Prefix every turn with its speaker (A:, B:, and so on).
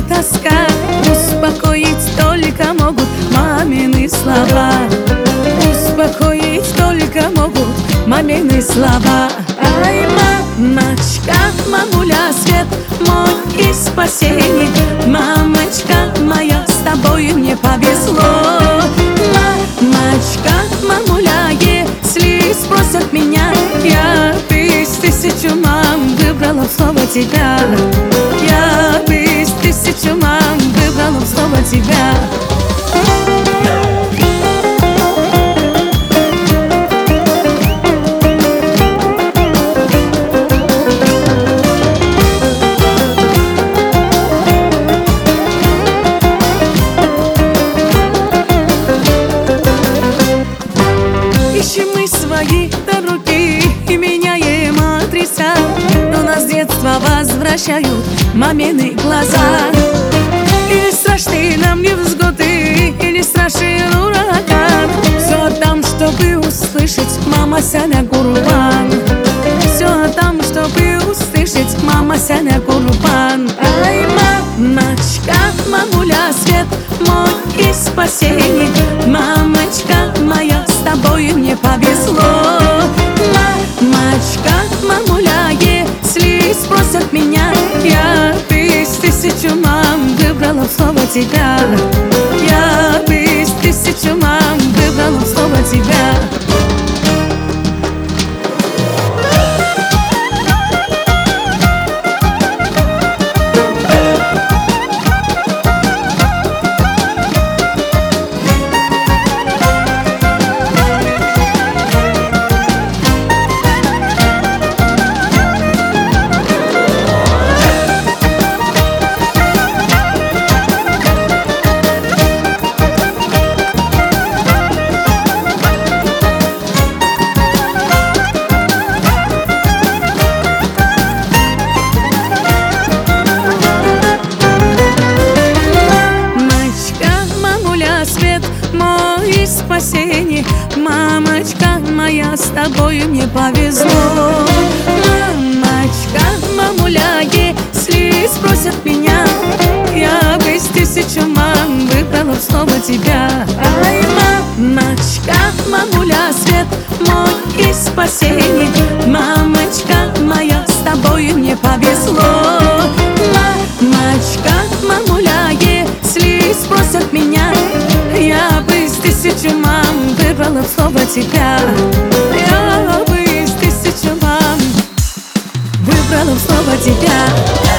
A: тоска. Успокоить только могут мамины слова. Успокоить только могут мамины слова. Ай, мамочка, мамуля, свет мой и спасение. Мамочка моя, с тобой мне повезло. Мамочка, мамуля, если спросят меня, я бы из 1000 мам выбрала слово тебя. Я бы из 1000 мам выбрала слово тебя. Ищем мы свои дороги и меняем адреса, но нас с детства возвращают мамины глаза. Или страшны нам невзгоды, или страшен ураган, все там, чтобы услышать мама сяня курбан. Все там, чтобы услышать мама сяня курбан. Ай, мамочка, мамуля, свет мой и спасение. Мамочка моя, с тобой мне повезло. Мамочка, мамуля, если спросят меня, я бы из 1000 мам выбрала слово тебя. Я бы из 1000 мам выбрала слово тебя. Свет мой спасение. Мамочка моя, с тобой мне повезло. Мамочка, мамуля, если спросят меня, я бы из 1000 мам выбрала слово тебя. Ай, мамочка, мамуля, свет мой и спасение. Мамочка моя, с тобой мне повезло. Мамочка, мамуля, если спросят меня, я бы из 1000 мам выбрала слово тебя. Я бы из 1000 мам выбрала слово тебя.